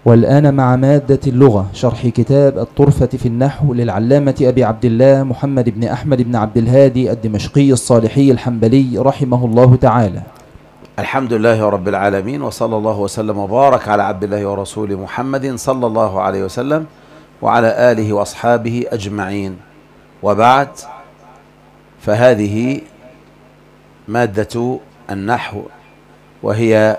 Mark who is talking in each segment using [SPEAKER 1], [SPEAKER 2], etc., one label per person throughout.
[SPEAKER 1] والآن مع مادة اللغة، شرح كتاب الطرفة في النحو للعلامة أبي عبد الله محمد بن أحمد بن عبد الهادي الدمشقي الصالحي الحنبلي رحمه الله تعالى.
[SPEAKER 2] الحمد لله رب العالمين، وصلى الله وسلم وبارك على عبد الله ورسوله محمد صلى الله عليه وسلم وعلى آله وأصحابه أجمعين، وبعد، فهذه مادة النحو، وهي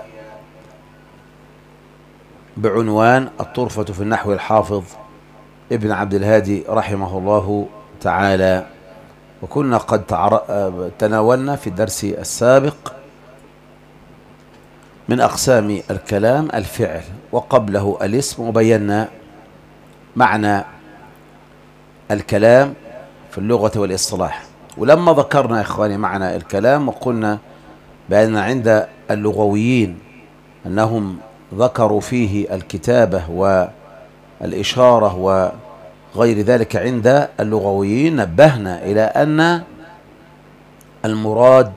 [SPEAKER 2] بعنوان الطرفة في النحو الحافظ ابن عبد الهادي رحمه الله تعالى. وكنا قد تناولنا في الدرس السابق من أقسام الكلام الفعل، وقبله الاسم، وبينا معنى الكلام في اللغة والاصطلاح. ولما ذكرنا يا إخواني معنى الكلام، وقلنا بأن عند اللغويين أنهم ذكروا فيه الكتابة والإشارة وغير ذلك، عند اللغويين نبهنا إلى أن المراد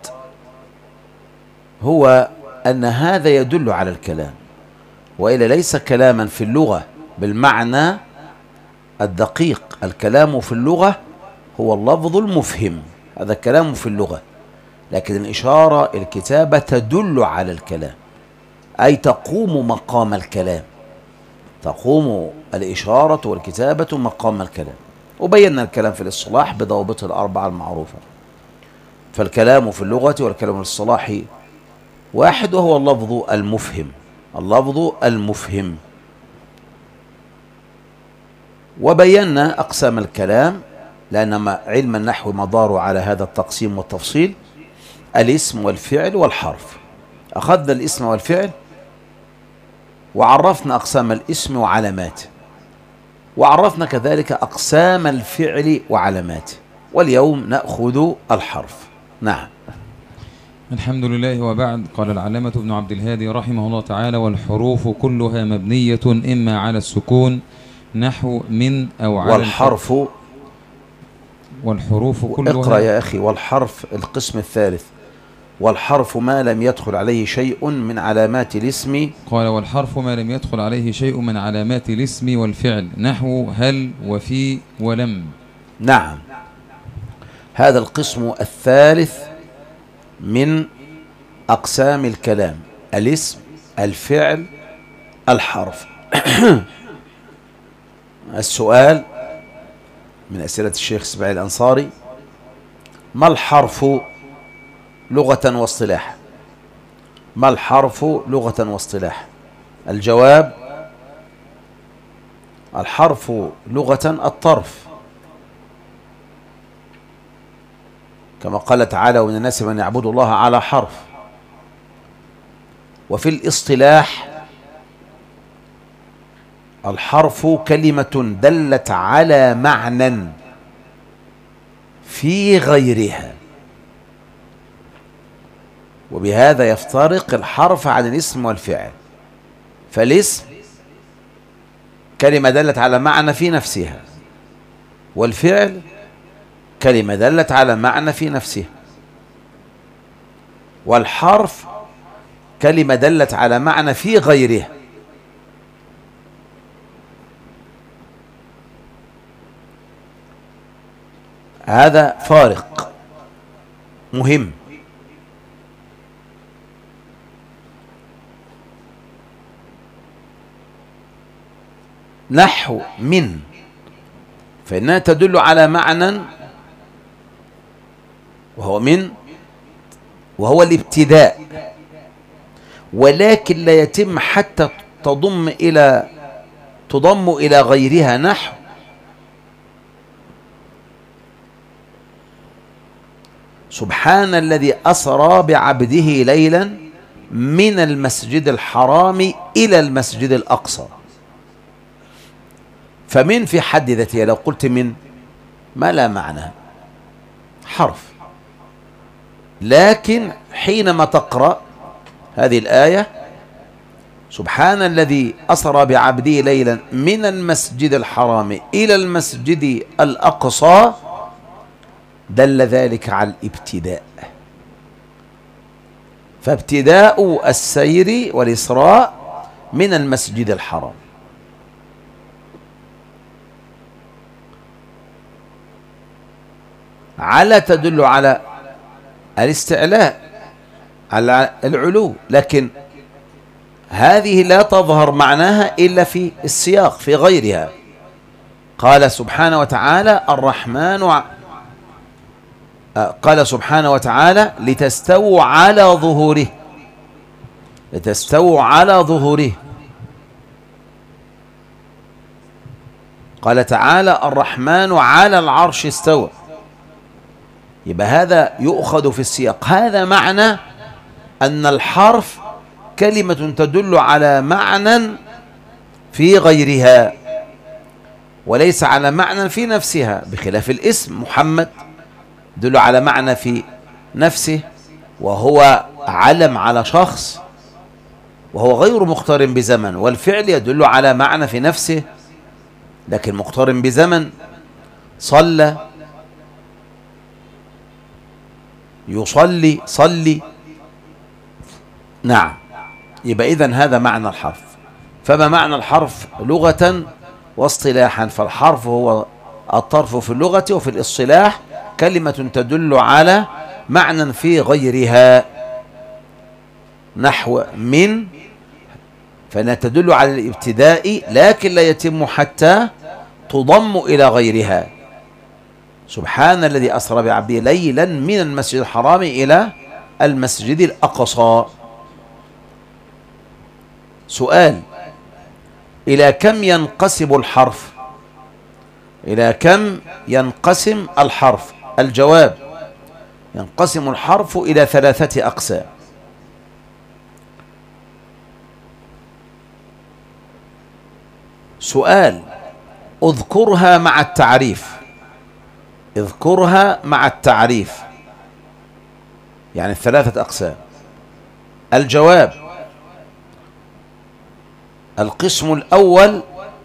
[SPEAKER 2] هو أن هذا يدل على الكلام، وإلا ليس كلاما في اللغة بالمعنى الدقيق. الكلام في اللغة هو اللفظ المفهم، هذا كلام في اللغة، لكن الإشارة الكتابة تدل على الكلام، أي تقوم مقام الكلام، تقوم الإشارة والكتابة مقام الكلام. وبينا الكلام في الاصطلاح بضوابطه الأربعة المعروفة. فالكلام في اللغة والكلام في الاصطلاح واحد، وهو اللفظ المفهم، اللفظ المفهم. وبينا أقسام الكلام، لأن علم النحو مدار على هذا التقسيم والتفصيل: الاسم والفعل والحرف. أخذنا الاسم والفعل، وعرفنا أقسام الاسم وعلاماته، وعرفنا كذلك أقسام الفعل وعلاماته، واليوم نأخذ الحرف. نعم.
[SPEAKER 3] الحمد لله، وبعد. قال العلامة ابن عبد الهادي رحمه الله تعالى: والحروف كلها مبنية إما على السكون نحو من أو على
[SPEAKER 2] والحرف،
[SPEAKER 3] والحروف كلها.
[SPEAKER 2] اقرأ يا أخي. والحرف القسم الثالث: والحرف ما لم يدخل عليه شيء من علامات الاسم.
[SPEAKER 3] قال: والحرف ما لم يدخل عليه شيء من علامات الاسم والفعل نحو هل وفي ولم.
[SPEAKER 2] نعم، هذا القسم الثالث من أقسام الكلام: الاسم، الفعل، الحرف. السؤال من أسئلة الشيخ إسماعيل الأنصاري: ما الحرف لغة واصطلاح؟ ما الحرف لغة واصطلاح؟ الجواب: الحرف لغة الطرف، كما قال تعالى: ومن الناس من يعبد الله على حرف. وفي الاصطلاح: الحرف كلمة دلت على معنى في غيرها. وبهذا يفترق الحرف عن الاسم والفعل. فالاسم كلمة دلت على معنى في نفسها، والفعل كلمة دلت على معنى في نفسها، والحرف كلمة دلت على معنى في غيرها. هذا فارق مهم. نحو من، فإنها تدل على معنى، وهو من، وهو الابتداء، ولكن لا يتم حتى تضم إلى غيرها. نحو سبحان الذي أسرى بعبده ليلا من المسجد الحرام إلى المسجد الأقصى. فمن في حد ذاتها لو قلت من ما لا معنى، حرف. لكن حينما تقرأ هذه الآية: سبحان الذي أسرى بعبده ليلا من المسجد الحرام إلى المسجد الأقصى، دل ذلك على الابتداء. فابتداء السير والإسراء من المسجد الحرام. على تدل على الاستعلاء، على العلو، لكن هذه لا تظهر معناها إلا في السياق في غيرها. قال سبحانه وتعالى الرحمن قال سبحانه وتعالى لتستووا على ظهوره، لتستووا على ظهوره. قال تعالى الرحمن على العرش استوى، يبقى هذا يؤخذ في السياق. هذا معنى أن الحرف كلمة تدل على معنى في غيرها وليس على معنى في نفسها، بخلاف الاسم محمد يدل على معنى في نفسه وهو علم على شخص وهو غير مقترن بزمن، والفعل يدل على معنى في نفسه لكن مقترن بزمن. صلى، يصلي، صلي. نعم، يبقى إذن هذا معنى الحرف. فما معنى الحرف لغة واصطلاحا؟ فالحرف هو الطرف في اللغة، وفي الاصطلاح كلمة تدل على معنى في غيرها، نحو من، فإنها تدل على الابتداء لكن لا يتم حتى تضم إلى غيرها. سبحان الذي أسرى بعبده ليلا من المسجد الحرام إلى المسجد الأقصى. سؤال: إلى كم ينقسم الحرف؟ إلى كم ينقسم الحرف؟ الجواب: ينقسم الحرف إلى 3 أقسام. سؤال: اذكرها مع التعريف، اذكرها مع التعريف، يعني 3 أقسام. الجواب: القسم الأول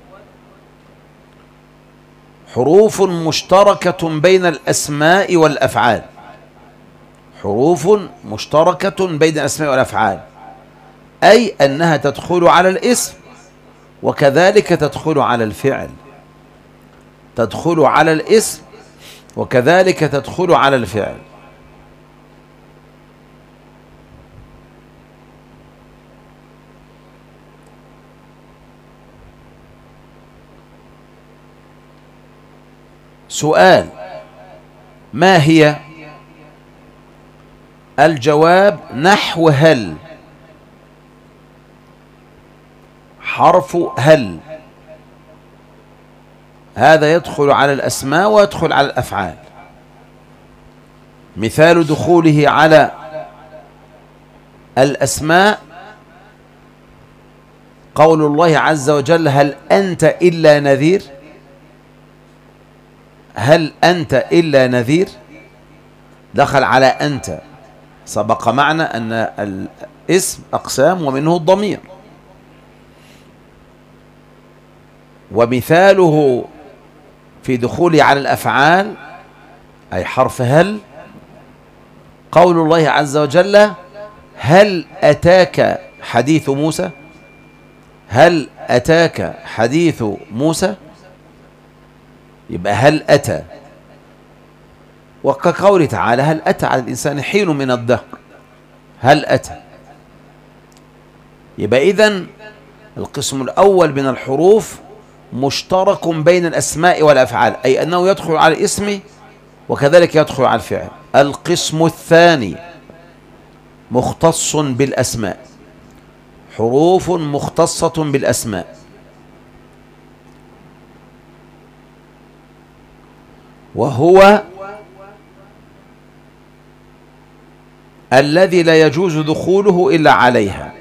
[SPEAKER 2] حروف مشتركة بين الأسماء والأفعال، حروف مشتركة بين الأسماء والأفعال، أي أنها تدخل على الاسم وكذلك تدخل على الفعل، تدخل على الاسم وكذلك تدخل على الفعل. سؤال: ما هي؟ الجواب: نحو هل، حرف هل، هذا يدخل على الأسماء ويدخل على الأفعال. مثال دخوله على الأسماء قول الله عز وجل: هل أنت إلا نذير، هل أنت إلا نذير، دخل على أنت. سبق معنى أن الاسم أقسام ومنه الضمير. ومثاله في دخوله على الأفعال أي حرف هل قول الله عز وجل: هل أتاك حديث موسى، هل أتاك حديث موسى، يبقى هل أتى. وكقوله تعالى: هل أتى على الإنسان حين من الدهر، هل أتى. يبقى إذن القسم الأول من الحروف مشترك بين الأسماء والأفعال، أي أنه يدخل على الاسم وكذلك يدخل على الفعل. القسم الثاني مختص بالأسماء، حروف مختصة بالأسماء، وهو الذي لا يجوز دخوله إلا عليها،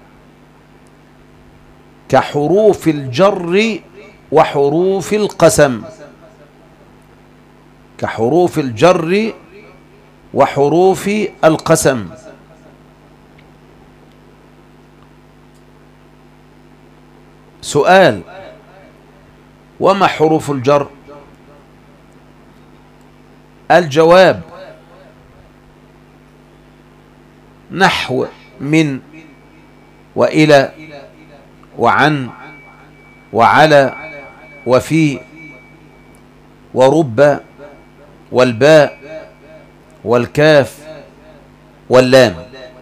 [SPEAKER 2] كحروف الجر وحروف القسم، كحروف الجر وحروف القسم. سؤال: وما حروف الجر؟ الجواب: نحو من وإلى وعن وعلى وفي ورب والباء والكاف واللام.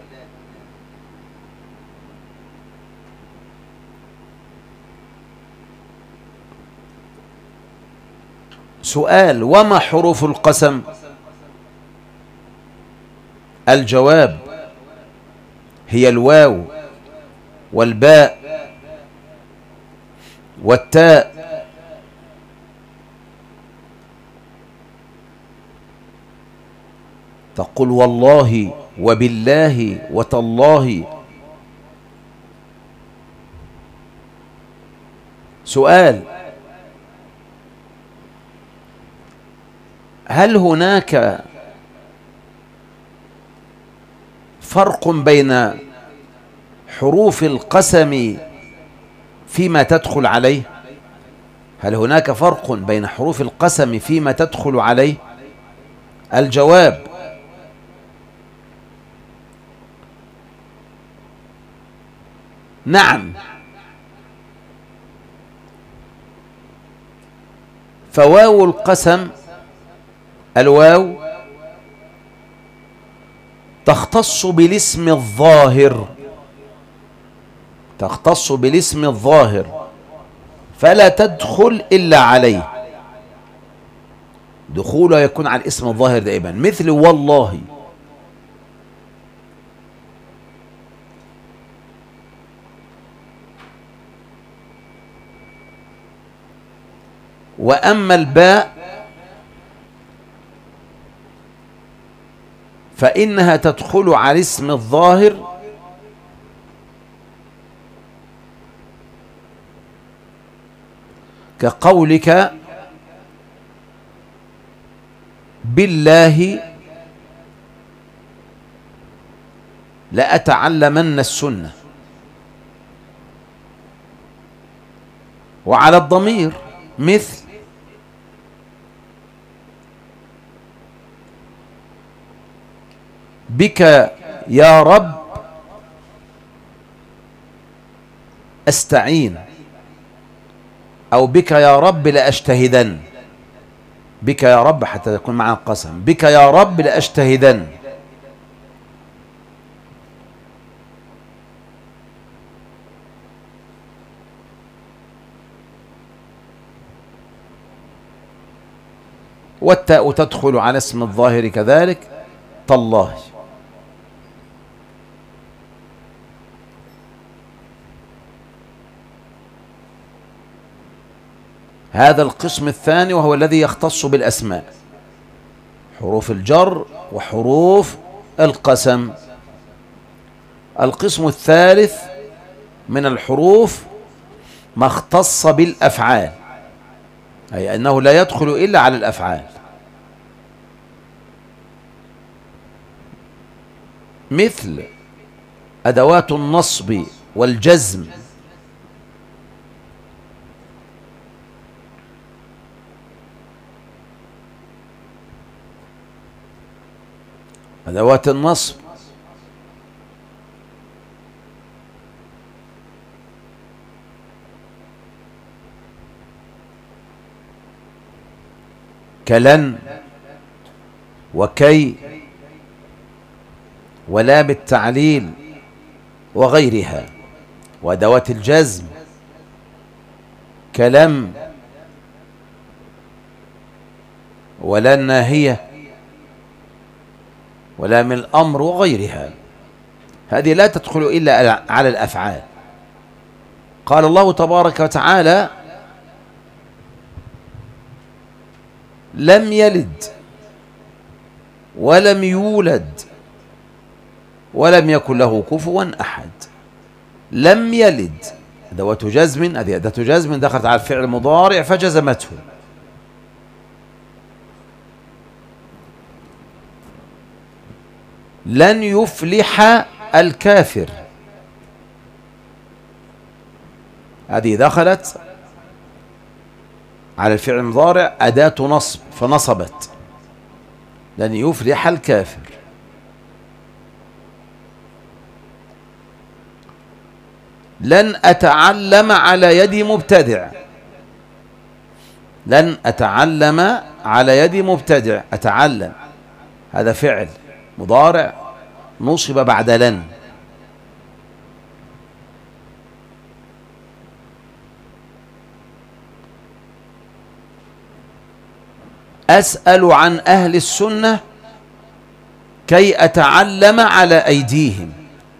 [SPEAKER 2] سؤال: وما حروف القسم؟ الجواب: هي الواو والباء والتاء تقول والله وبالله وتالله. سؤال: هل هناك فرق بين حروف القسم فيما تدخل عليه؟ هل هناك فرق بين حروف القسم فيما تدخل عليه؟ الجواب: نعم. فواو القسم، الواو تختص بالاسم الظاهر، تختص بالاسم الظاهر فلا تدخل إلا عليه، دخولها يكون على الاسم الظاهر دائما، مثل والله. وأما الباء فإنها تدخل على اسم الظاهر كقولك بالله لأتعلمن السنة، وعلى الضمير مثل بك يا رب أستعين، أو بك يا رب لأجتهدن. بك يا رب حتى يكون معنا القسم، بك يا رب لأجتهدن. والتاء تدخل على اسم الظاهر كذلك، تالله. هذا القسم الثاني وهو الذي يختص بالأسماء، حروف الجر وحروف القسم. القسم الثالث من الحروف ما اختص بالأفعال، أي أنه لا يدخل إلا على الأفعال، مثل أدوات النصب والجزم، أدوات النصب كلن وكي ولام التعليل وغيرها. وأدوات الجزم كلم ولا الناهية ولام الأمر وغيرها، هذه لا تدخل إلا على الأفعال. قال الله تبارك وتعالى: لم يلد ولم يولد ولم يكن له كفوا أحد. لم يلد أدوات جزم، هذه أداة جزم دخلت على الفعل المضارع فجزمته. لن يفلح الكافر، هذه دخلت على الفعل المضارع أداة نصب فنصبت، لن يفلح الكافر. لن أتعلم على يد مبتدع، لن أتعلم على يد مبتدع. أتعلم هذا فعل مضارع نصب بعد لن. أسأل عن أهل السنة كي أتعلم على أيديهم.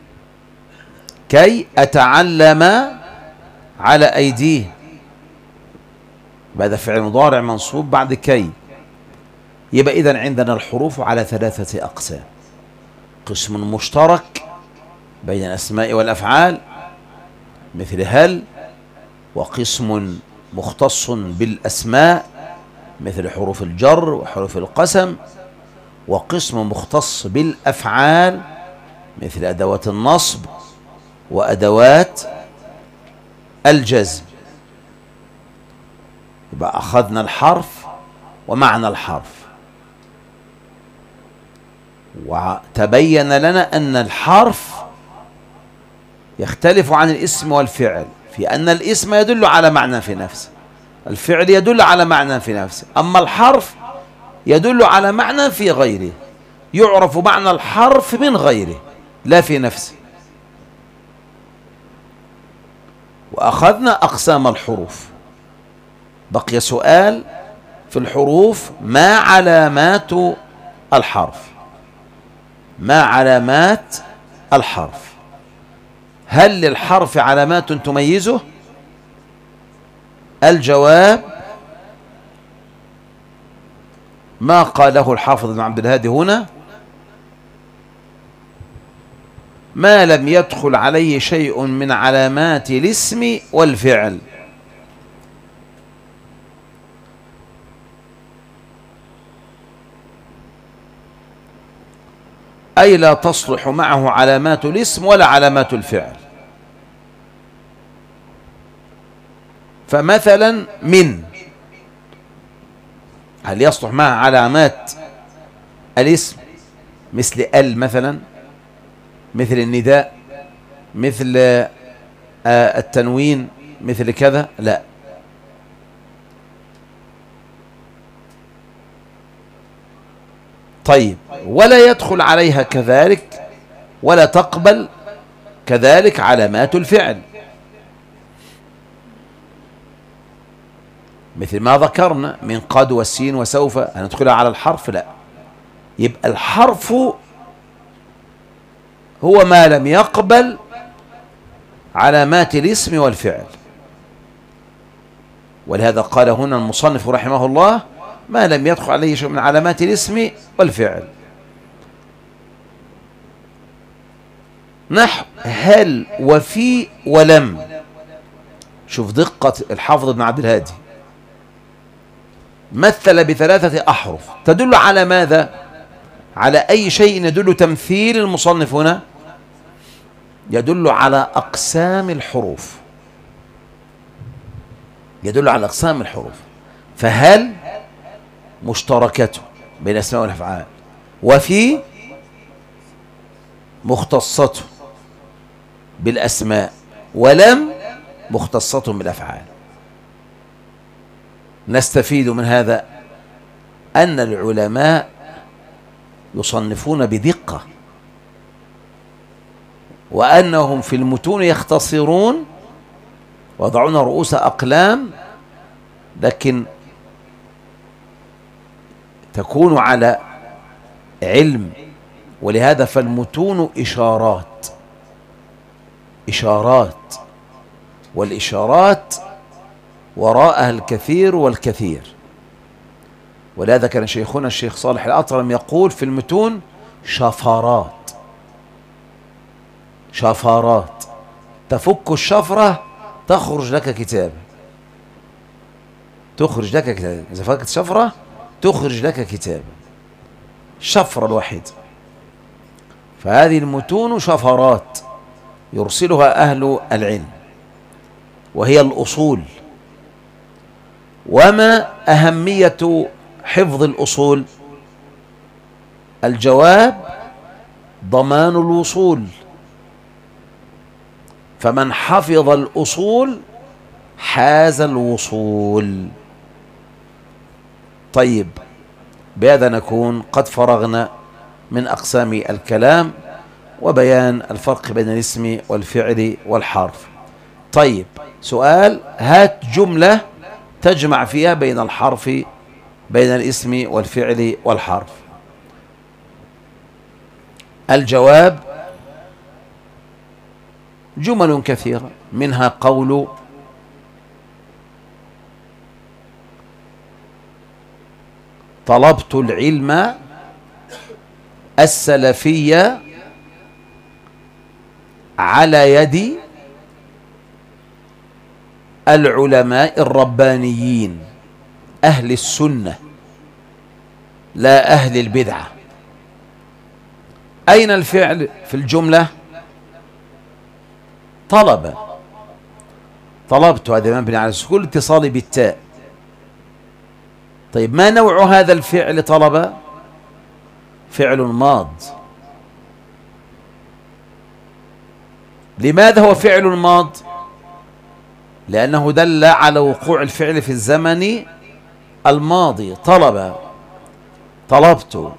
[SPEAKER 2] كي أتعلم على أيديهم، هذا فعل مضارع منصوب بعد كي. يبقى إذن عندنا الحروف على 3 أقسام: قسم مشترك بين الأسماء والأفعال مثل هل، وقسم مختص بالأسماء مثل حروف الجر وحروف القسم، وقسم مختص بالأفعال مثل أدوات النصب وأدوات الجزم. يبقى أخذنا الحرف ومعنى الحرف، وتبين لنا أن الحرف يختلف عن الاسم والفعل في أن الاسم يدل على معنى في نفسه، الفعل يدل على معنى في نفسه، أما الحرف يدل على معنى في غيره، يعرف معنى الحرف من غيره لا في نفسه. وأخذنا أقسام الحروف. بقي سؤال في الحروف: ما علامات الحرف؟ ما علامات الحرف؟ هل للحرف علامات تميزه؟ الجواب ما قاله الحافظ ابن عبد الهادي هنا: ما لم يدخل عليه شيء من علامات الاسم والفعل. أي لا تصلح معه علامات الاسم ولا علامات الفعل. فمثلا من، هل يصلح معها علامات الاسم مثل ال مثلا، مثل النداء، مثل التنوين، مثل كذا؟ لا. طيب، ولا يدخل عليها كذلك ولا تقبل كذلك علامات الفعل مثل ما ذكرنا من قد والسين وسوف، هندخلها على الحرف؟ لا. يبقى الحرف هو ما لم يقبل علامات الاسم والفعل. ولهذا قال هنا المصنف رحمه الله: ما لم يدخل عليه شيء من علامات الاسم والفعل. نحو هل وفي ولم. شوف دقة الحافظ ابن عبد الهادي، مثل ب3 أحرف تدل على ماذا؟ على أي شيء يدل تمثيل المصنف هنا؟ يدل على أقسام الحروف، يدل على أقسام الحروف. فهل مشتركة بين الأسماء والأفعال، وفي مختصة بالأسماء، ولم مختصة بالأفعال. نستفيد من هذا أن العلماء يصنفون بدقة، وأنهم في المتون يختصرون ويضعون رؤوس أقلام، لكن تكون على علم. ولهذا فالمتون إشارات، إشارات، والإشارات وراءها الكثير والكثير. ولهذا كان شيخنا الشيخ صالح الأطرم يقول في المتون: شفرات، شفرات، تفك الشفرة تخرج لك كتاب، تخرج لك كتاب. إذا فكت شفرة تخرج لك كتاب، الشفرة الوحيد. فهذه المتون شفرات يرسلها أهل العلم، وهي الأصول. وما أهمية حفظ الأصول؟ الجواب: ضمان الوصول. فمن حفظ الأصول حاز الوصول. طيب، بهذا نكون قد فرغنا من أقسام الكلام وبيان الفرق بين الاسم والفعل والحرف. طيب، سؤال: هات جملة تجمع فيها بين الحرف، بين الاسم والفعل والحرف. الجواب: جمل كثيرة، منها قول طلبت العلم السلفية على يد العلماء الربانيين أهل السنة لا أهل البدعة. أين الفعل في الجملة؟ طلب. طلبت هذا مبني على السكون اتصال بالتاء. طيب، ما نوع هذا الفعل طلب؟ فعل ماض. لماذا هو فعل ماض؟ لأنه دل على وقوع الفعل في الزمن الماضي. طلب، طلبت.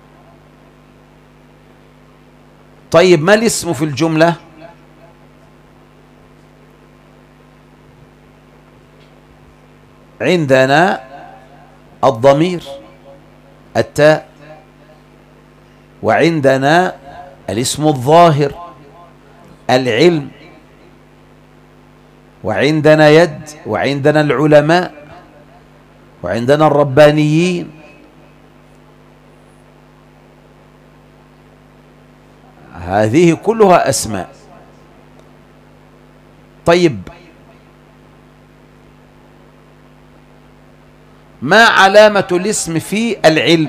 [SPEAKER 2] طيب، ما الاسم في الجملة؟ عندنا الضمير التاء، وعندنا الاسم الظاهر العلم، وعندنا يد، وعندنا العلماء، وعندنا الربانيين. هذه كلها أسماء. طيب، ما علامة الاسم في العلم؟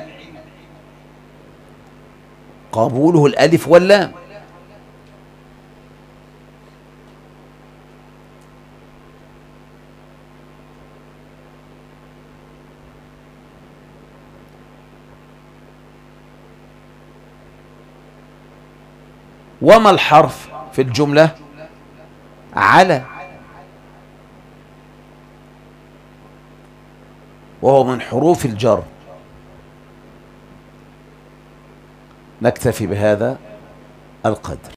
[SPEAKER 2] قبوله الألف واللام. وما الحرف في الجملة؟ على، وهو من حروف الجر. نكتفي بهذا القدر.